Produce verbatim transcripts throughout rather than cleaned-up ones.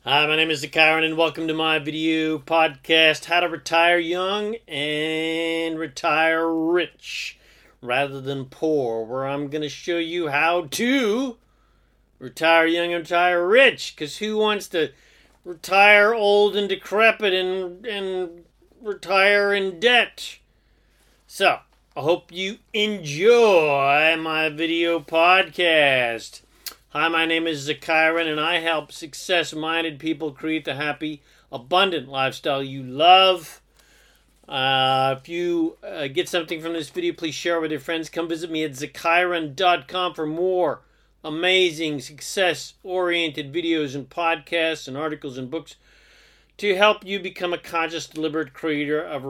Hi, my name is Zakaran and welcome to my video podcast, How to Retire Young and Retire Rich Rather Than Poor, where I'm going to show you how to retire young and retire rich, because who wants to retire old and decrepit and, and retire in debt? So, I hope you enjoy my video podcast. Hi, my name is Zakaran, and I help success-minded people create the happy, abundant lifestyle you love. Uh, if you uh, get something from this video, please share it with your friends. Come visit me at zakaran dot com for more amazing, success-oriented videos and podcasts and articles and books to help you become a conscious, deliberate creator of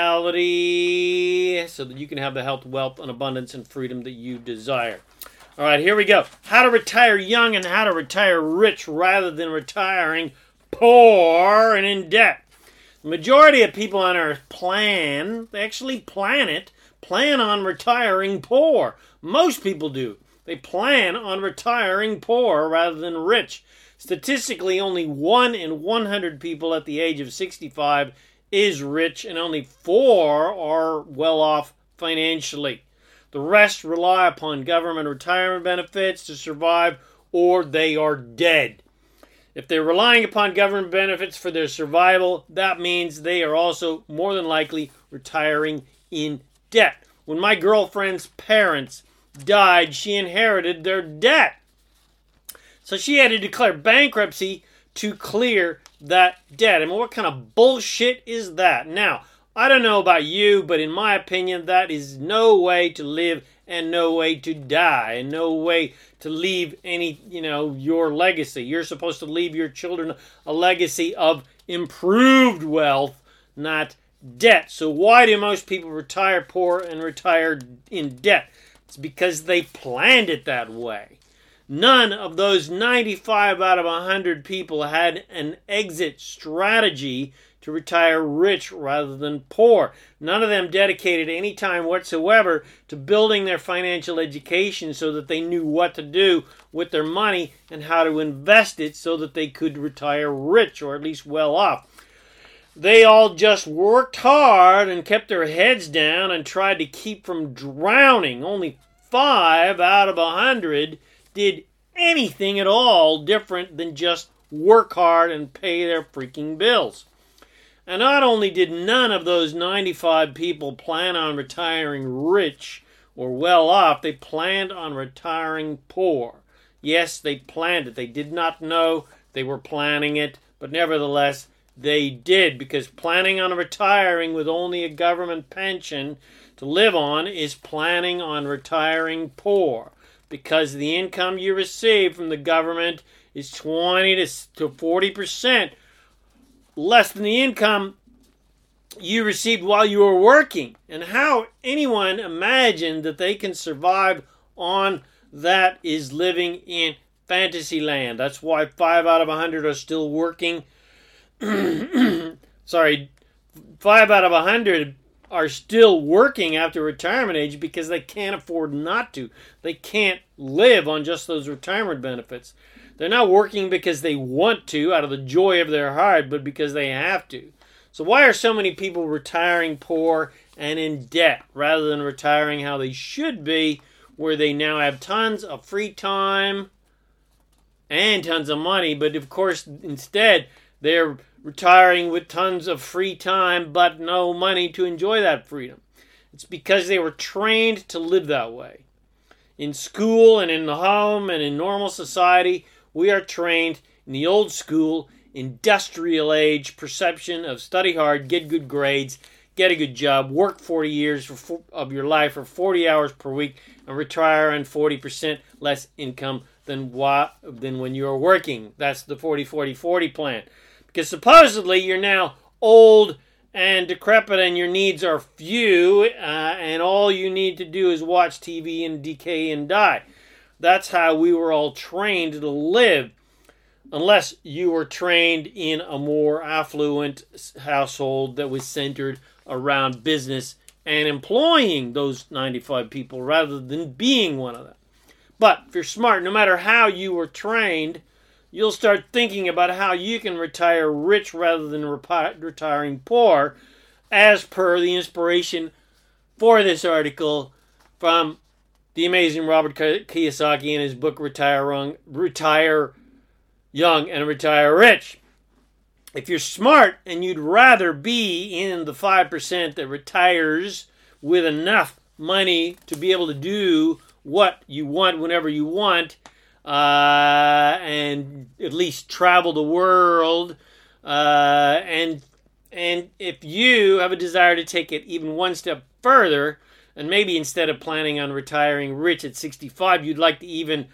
reality so that you can have the health, wealth, and abundance and freedom that you desire. All right, here we go. How to retire young and how to retire rich rather than retiring poor and in debt. The majority of people on earth plan, they actually plan it, plan on retiring poor. Most people do. They plan on retiring poor rather than rich. Statistically, only one in one hundred people at the age of sixty-five is rich, and only four are well off financially. The rest rely upon government retirement benefits to survive, or they are dead. If they're relying upon government benefits for their survival, that means they are also more than likely retiring in debt. When my girlfriend's parents died, she inherited their debt. So she had to declare bankruptcy to clear that debt. I mean, what kind of bullshit is that? Now, I don't know about you, but in my opinion, that is no way to live and no way to die and no way to leave any, you know, your legacy. You're supposed to leave your children a legacy of improved wealth, not debt. So why do most people retire poor and retire in debt? It's because they planned it that way. None of those ninety-five out of one hundred people had an exit strategy to retire rich rather than poor. None of them dedicated any time whatsoever to building their financial education so that they knew what to do with their money and how to invest it so that they could retire rich or at least well off. They all just worked hard and kept their heads down and tried to keep from drowning. Only five out of a hundred did anything at all different than just work hard and pay their freaking bills. And not only did none of those ninety-five people plan on retiring rich or well off, they planned on retiring poor. Yes, they planned it. They did not know they were planning it, but nevertheless, they did, because planning on retiring with only a government pension to live on is planning on retiring poor, because the income you receive from the government is twenty to forty percent less than the income you received while you were working. And how anyone imagined that they can survive on that is living in fantasy land. That's why five out of a hundred are still working. Sorry, five out of a hundred are still working after retirement age because they can't afford not to. They can't live on just those retirement benefits. They're not working because they want to, out of the joy of their heart, but because they have to. So why are so many people retiring poor and in debt rather than retiring how they should be, where they now have tons of free time and tons of money, but of course instead they're retiring with tons of free time but no money to enjoy that freedom? It's because they were trained to live that way. In school and in the home and in normal society, we are trained in the old school, industrial age perception of study hard, get good grades, get a good job, work forty years for, of your life for forty hours per week, and retire on forty percent less income than, wa- than when you were working. That's the forty forty forty plan. Because supposedly you're now old and decrepit and your needs are few, uh, and all you need to do is watch T V and decay and die. That's how we were all trained to live, unless you were trained in a more affluent household that was centered around business and employing those ninety-five people rather than being one of them. But if you're smart, no matter how you were trained, you'll start thinking about how you can retire rich rather than repi- retiring poor, as per the inspiration for this article from the amazing Robert Kiyosaki in his book Retire Young, Retire Young and Retire Rich. If you're smart and you'd rather be in the five percent that retires with enough money to be able to do what you want whenever you want, uh, and at least travel the world, uh, and and if you have a desire to take it even one step further, and maybe instead of planning on retiring rich at sixty-five, you'd like to even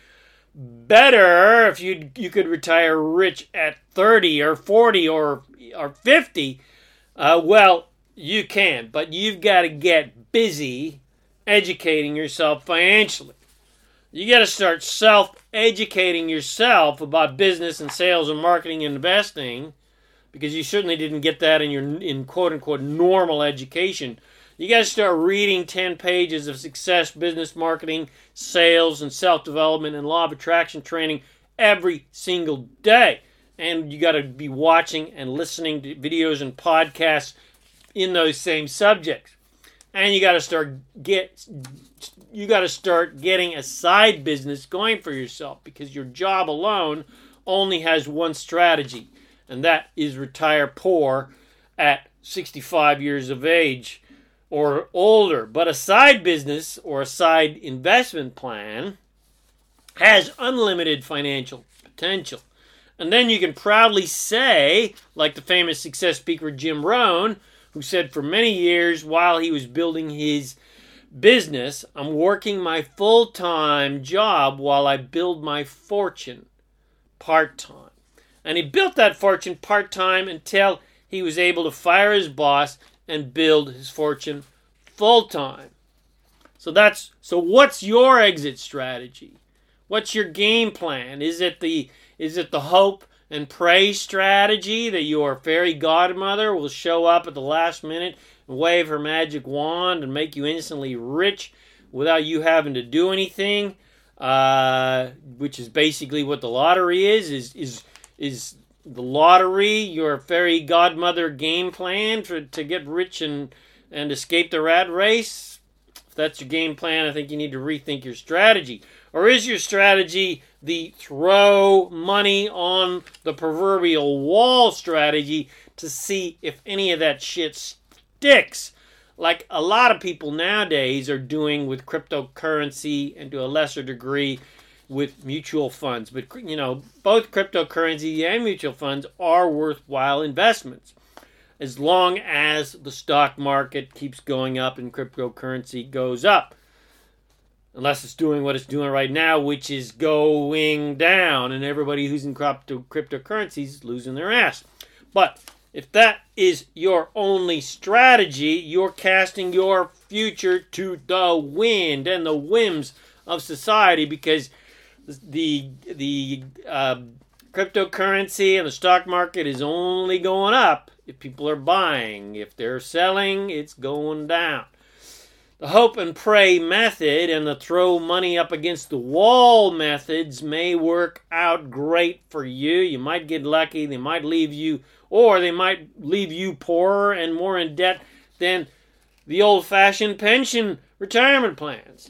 better if you you could retire rich at thirty or forty or or fifty, uh, well, you can, but you've got to get busy educating yourself financially. You got to start self-educating yourself about business and sales and marketing and investing, because you certainly didn't get that in your in quote-unquote normal education. You got to start reading ten pages of success, business, marketing, sales, and self-development and law of attraction training every single day. And you got to be watching and listening to videos and podcasts in those same subjects. And you got to start get you got to start getting a side business going for yourself, because your job alone only has one strategy, and that is retire poor at sixty-five years of age or older. But a side business or a side investment plan has unlimited financial potential. And then you can proudly say, like the famous success speaker Jim Rohn, who said for many years while he was building his business, I'm working my full-time job while I build my fortune part-time. And he built that fortune part-time until he was able to fire his boss and build his fortune full-time. So that's so what's your exit strategy? What's your game plan? Is it the is it the hope and pray strategy that your fairy godmother will show up at the last minute and wave her magic wand and make you instantly rich without you having to do anything? Uh, which is basically what the lottery is. Is is is the lottery your fairy godmother game plan for to get rich and and escape the rat race? If that's your game plan, I think you need to rethink your strategy. Or is your strategy the throw money on the proverbial wall strategy to see if any of that shit sticks, like a lot of people nowadays are doing with cryptocurrency and to a lesser degree with mutual funds? But, you know, both cryptocurrency and mutual funds are worthwhile investments, as long as the stock market keeps going up and cryptocurrency goes up. Unless it's doing what it's doing right now, which is going down, and everybody who's in crypto cryptocurrencies is losing their ass. But if that is your only strategy, you're casting your future to the wind and the whims of society, because the the uh, cryptocurrency and the stock market is only going up if people are buying. If they're selling, it's going down. The hope and pray method and the throw money up against the wall methods may work out great for you. You might get lucky. They might leave you, or they might leave you poorer and more in debt than the old-fashioned pension retirement plans.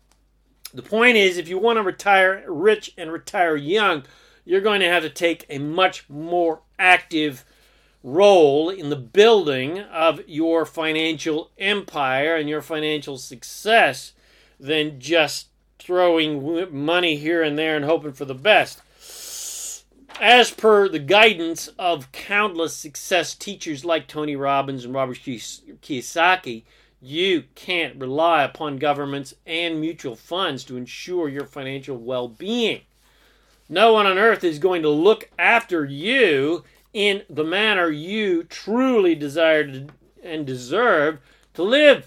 The point is, if you want to retire rich and retire young, you're going to have to take a much more active role in the building of your financial empire and your financial success than just throwing money here and there and hoping for the best. As per the guidance of countless success teachers like Tony Robbins and Robert Kiyosaki, you can't rely upon governments and mutual funds to ensure your financial well-being. No one on earth is going to look after you in the manner you truly desire to, and deserve to live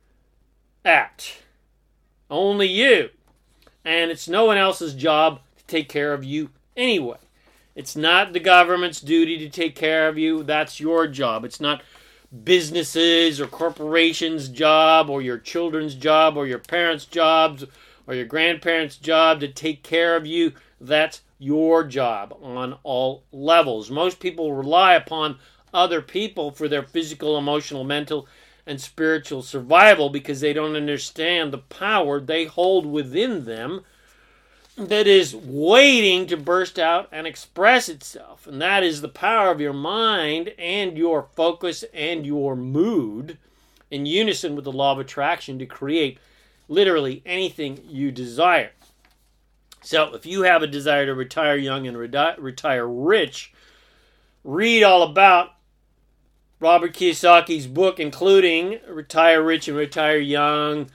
at. Only you. And it's no one else's job to take care of you anyway. It's not the government's duty to take care of you. That's your job. It's not businesses or corporations' job or your children's job or your parents' jobs or your grandparents' job to take care of you. That's your job on all levels. Most people rely upon other people for their physical, emotional, mental, and spiritual survival because they don't understand the power they hold within them that is waiting to burst out and express itself. And that is the power of your mind and your focus and your mood in unison with the law of attraction to create literally anything you desire. So if you have a desire to retire young and re- retire rich, read all about Robert Kiyosaki's book, including Retire Rich and Retire Young,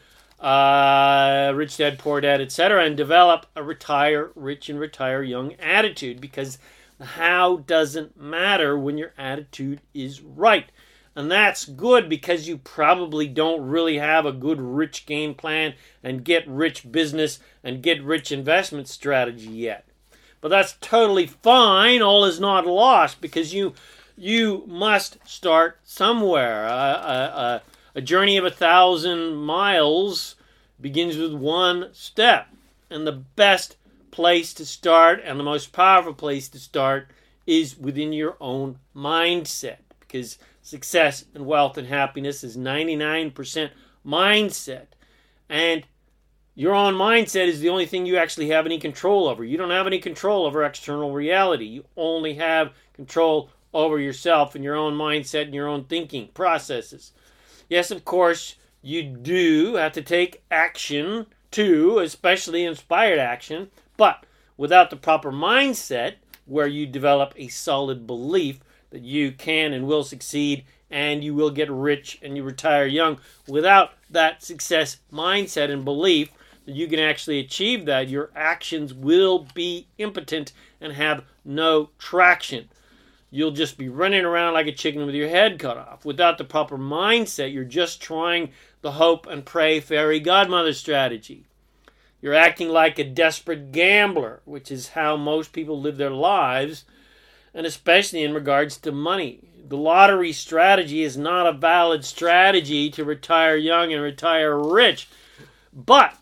uh, Rich Dad, Poor Dad, et cetera, and develop a retire rich and retire young attitude, because the how doesn't matter when your attitude is right. And that's good because you probably don't really have a good rich game plan and get rich business and get rich investment strategy yet. But that's totally fine. All is not lost because you you must start somewhere. A, a, a journey of a thousand miles begins with one step. And the best place to start and the most powerful place to start is within your own mindset. Because success and wealth and happiness is ninety-nine percent mindset. And your own mindset is the only thing you actually have any control over. You don't have any control over external reality. You only have control over yourself and your own mindset and your own thinking processes. Yes, of course, you do have to take action too, especially inspired action. But without the proper mindset, where you develop a solid belief that you can and will succeed and you will get rich and you retire young, without that success mindset and belief that you can actually achieve that, your actions will be impotent and have no traction. You'll just be running around like a chicken with your head cut off. Without the proper mindset, you're just trying the hope and pray fairy godmother strategy. You're acting like a desperate gambler, which is how most people live their lives, and especially in regards to money. The lottery strategy is not a valid strategy to retire young and retire rich. But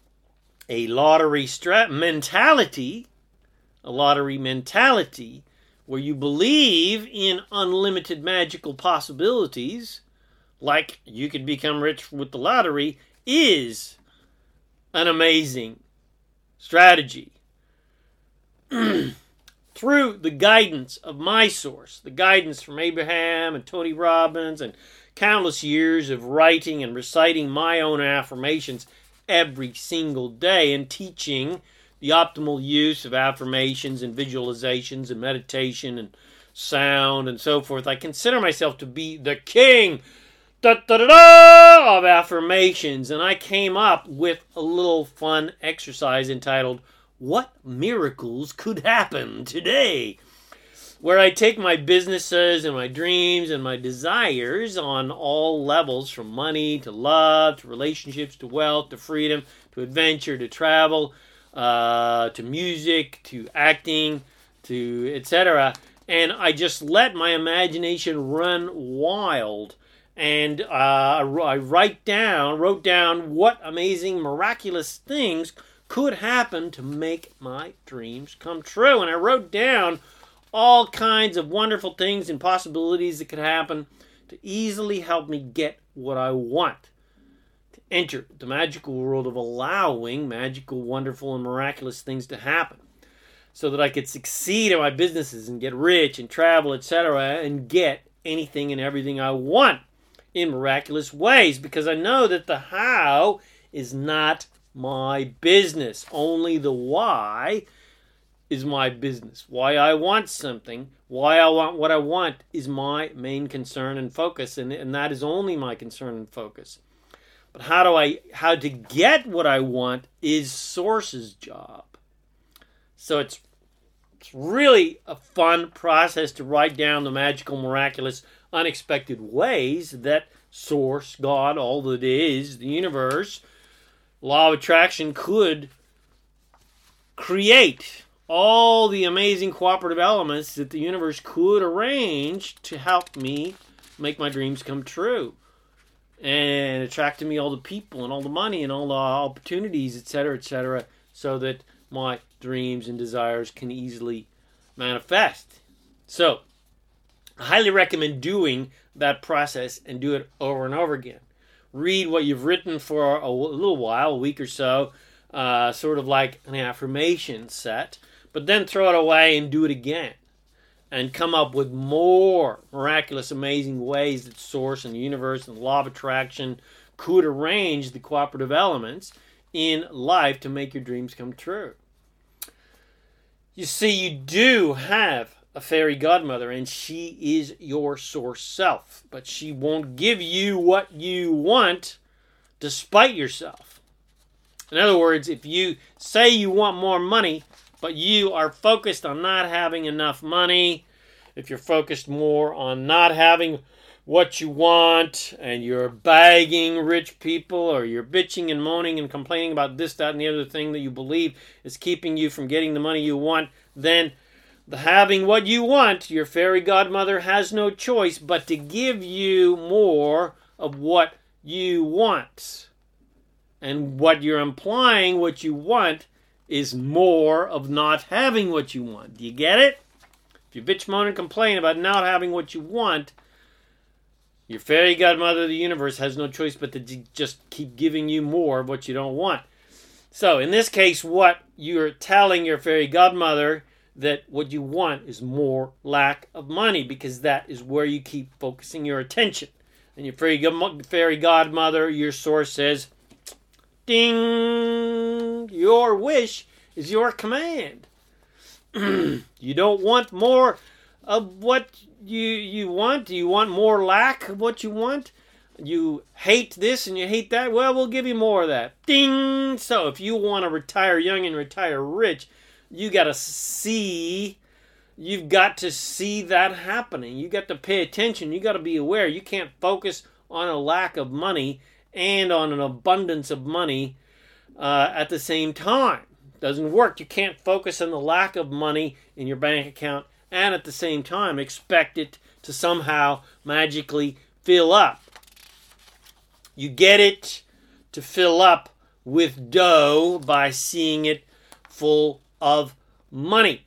a lottery strat- mentality, a lottery mentality where you believe in unlimited magical possibilities, like you could become rich with the lottery, is an amazing strategy. Through the guidance of my source, the guidance from Abraham and Tony Robbins and countless years of writing and reciting my own affirmations every single day and teaching the optimal use of affirmations and visualizations and meditation and sound and so forth, I consider myself to be the king da, da, da, da, of affirmations. And I came up with a little fun exercise entitled, What Miracles Could Happen Today? Where I take my businesses and my dreams and my desires on all levels, from money to love to relationships to wealth to freedom to adventure to travel, uh, to music to acting to et cetera. And I just let my imagination run wild. And uh, I write down, wrote down what amazing, miraculous things could happen to make my dreams come true. And I wrote down all kinds of wonderful things and possibilities that could happen to easily help me get what I want. To enter the magical world of allowing magical, wonderful, and miraculous things to happen. So that I could succeed in my businesses and get rich and travel, et cetera, and get anything and everything I want in miraculous ways. Because I know that the how is not my business. Only the why is my business. Why I want something, why I want what I want is my main concern and focus, and, and that is only my concern and focus. But how do I how to get what I want is Source's job. So it's it's really a fun process to write down the magical, miraculous, unexpected ways that Source, God, all that is, the universe, law of attraction could create all the amazing cooperative elements that the universe could arrange to help me make my dreams come true. And attract to me all the people and all the money and all the opportunities, et cetera, et cetera, so that my dreams and desires can easily manifest. So, I highly recommend doing that process and do it over and over again. Read what you've written for a little while, a week or so, uh, sort of like an affirmation set, but then throw it away and do it again. And come up with more miraculous, amazing ways that Source and the universe and the law of attraction could arrange the cooperative elements in life to make your dreams come true. You see, you do have a fairy godmother, and she is your source self. But she won't give you what you want despite yourself. In other words, if you say you want more money, but you are focused on not having enough money, if you're focused more on not having what you want, and you're begging rich people, or you're bitching and moaning and complaining about this, that, and the other thing that you believe is keeping you from getting the money you want, then the having what you want, your fairy godmother has no choice but to give you more of what you want. And what you're implying, what you want, is more of not having what you want. Do you get it? If you bitch, moan, and complain about not having what you want, your fairy godmother of the universe has no choice but to just keep giving you more of what you don't want. So, in this case, what you're telling your fairy godmother that what you want is more lack of money, because that is where you keep focusing your attention. And your fairy, fairy godmother, your source, says, ding, your wish is your command. You don't want more of what you, you want? Do you want more lack of what you want? You hate this and you hate that? Well, we'll give you more of that. Ding! So if you want to retire young and retire rich, you got to see, you've got to see that happening. You got to pay attention. You got to be aware. You can't focus on a lack of money and on an abundance of money uh, at the same time. Doesn't work. You can't focus on the lack of money in your bank account and at the same time expect it to somehow magically fill up. You get it to fill up with dough by seeing it full of money.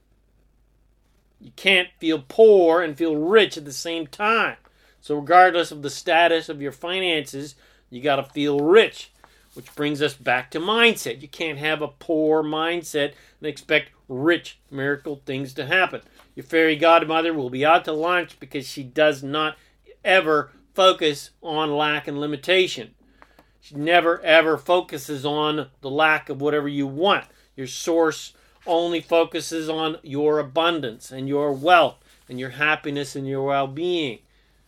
You can't feel poor and feel rich at the same time. So regardless of the status of your finances, you got to feel rich. Which brings us back to mindset. You can't have a poor mindset and expect rich miracle things to happen. Your fairy godmother will be out to lunch because she does not ever focus on lack and limitation. She never ever focuses on the lack of whatever you want. Your source only focuses on your abundance and your wealth and your happiness and your well-being.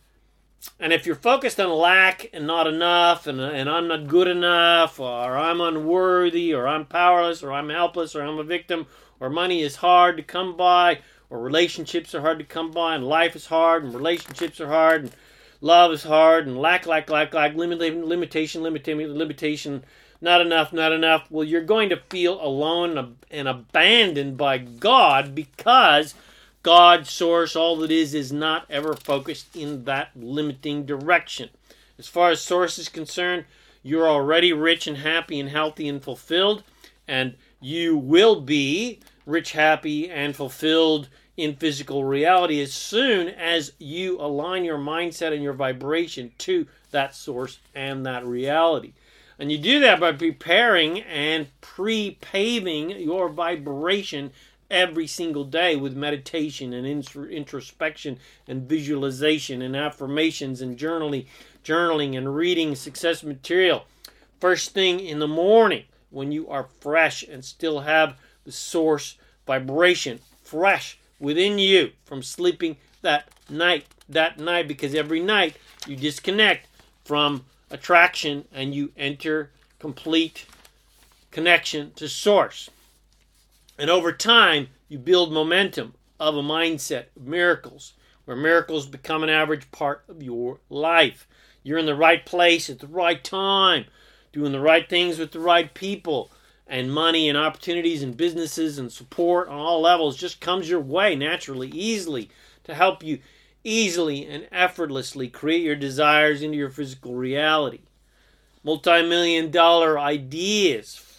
And if you're focused on lack and not enough, and, and I'm not good enough, or I'm unworthy, or I'm powerless, or I'm helpless, or I'm a victim, or money is hard to come by, or relationships are hard to come by, and life is hard, and relationships are hard, and love is hard, and lack, lack, lack, lack, limit, limitation, limitation, limitation, not enough, not enough, well, you're going to feel alone and abandoned by God, because God, source, all that is, is not ever focused in that limiting direction. As far as source is concerned, you're already rich and happy and healthy and fulfilled, and you will be rich, happy, and fulfilled in physical reality as soon as you align your mindset and your vibration to that source and that reality. And you do that by preparing and pre-paving your vibration every single day with meditation and introspection and visualization and affirmations and journaling, journaling and reading success material. First thing in the morning when you are fresh and still have the source vibration fresh within you from sleeping that night, that night, because every night you disconnect from attraction and you enter complete connection to source. And over time, you build momentum of a mindset of miracles, where miracles become an average part of your life. You're in the right place at the right time, doing the right things with the right people, and money and opportunities and businesses and support on all levels just comes your way naturally, easily, to help you easily and effortlessly create your desires into your physical reality. Multi-million dollar ideas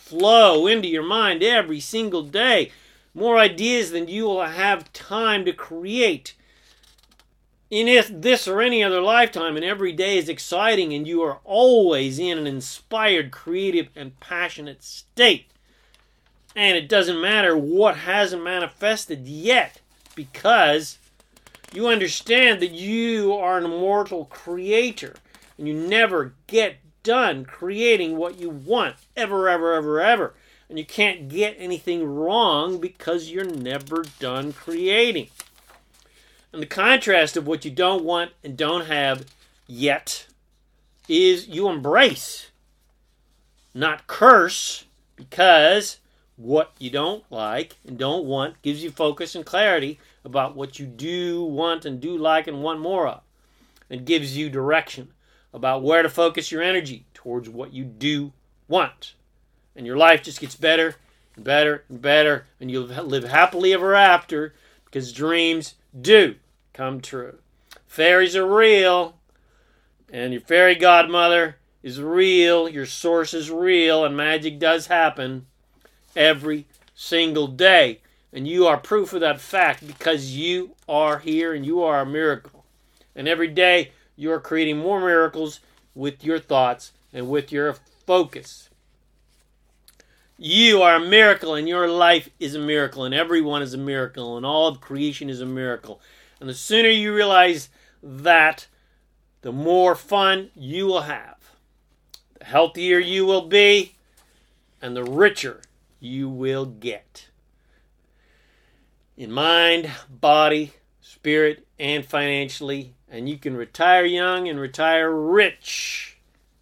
flow into your mind every single day. More ideas than you will have time to create in this or any other lifetime, and every day is exciting, and you are always in an inspired, creative, and passionate state. And it doesn't matter what hasn't manifested yet, because you understand that you are an immortal creator, and you never get done creating what you want, ever, ever, ever, ever. And you can't get anything wrong because you're never done creating. And the contrast of what you don't want and don't have yet is you embrace, not curse, because what you don't like and don't want gives you focus and clarity about what you do want and do like and want more of. It gives you direction about where to focus your energy towards what you do want. And your life just gets better and better and better, and you'll live happily ever after, because dreams do come true. Fairies are real, and your fairy godmother is real, your source is real, and magic does happen every single day. And you are proof of that fact, because you are here and you are a miracle. And every day you are creating more miracles with your thoughts and with your focus. You are a miracle, and your life is a miracle, and everyone is a miracle, and all of creation is a miracle. And the sooner you realize that, the more fun you will have, the healthier you will be, and the richer you will get. In mind, body, spirit, and financially. And you can retire young and retire rich.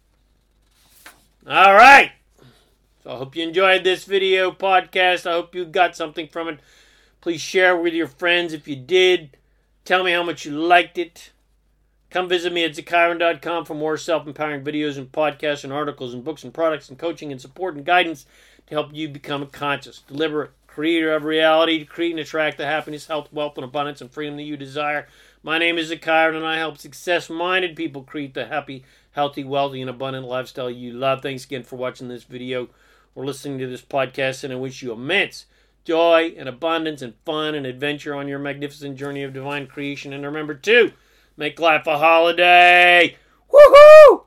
All right. So I hope you enjoyed this video podcast. I hope you got something from it. Please share with your friends if you did. Tell me how much you liked it. Come visit me at Zakairan dot com for more self-empowering videos and podcasts and articles and books and products and coaching and support and guidance to help you become a conscious, deliberate creator of reality to create and attract the happiness, health, wealth, and abundance and freedom that you desire. My name is Zakairan, and I help success-minded people create the happy, healthy, wealthy, and abundant lifestyle you love. Thanks again for watching this video or listening to this podcast, and I wish you immense joy and abundance and fun and adventure on your magnificent journey of divine creation. And remember, too, make life a holiday. Woohoo!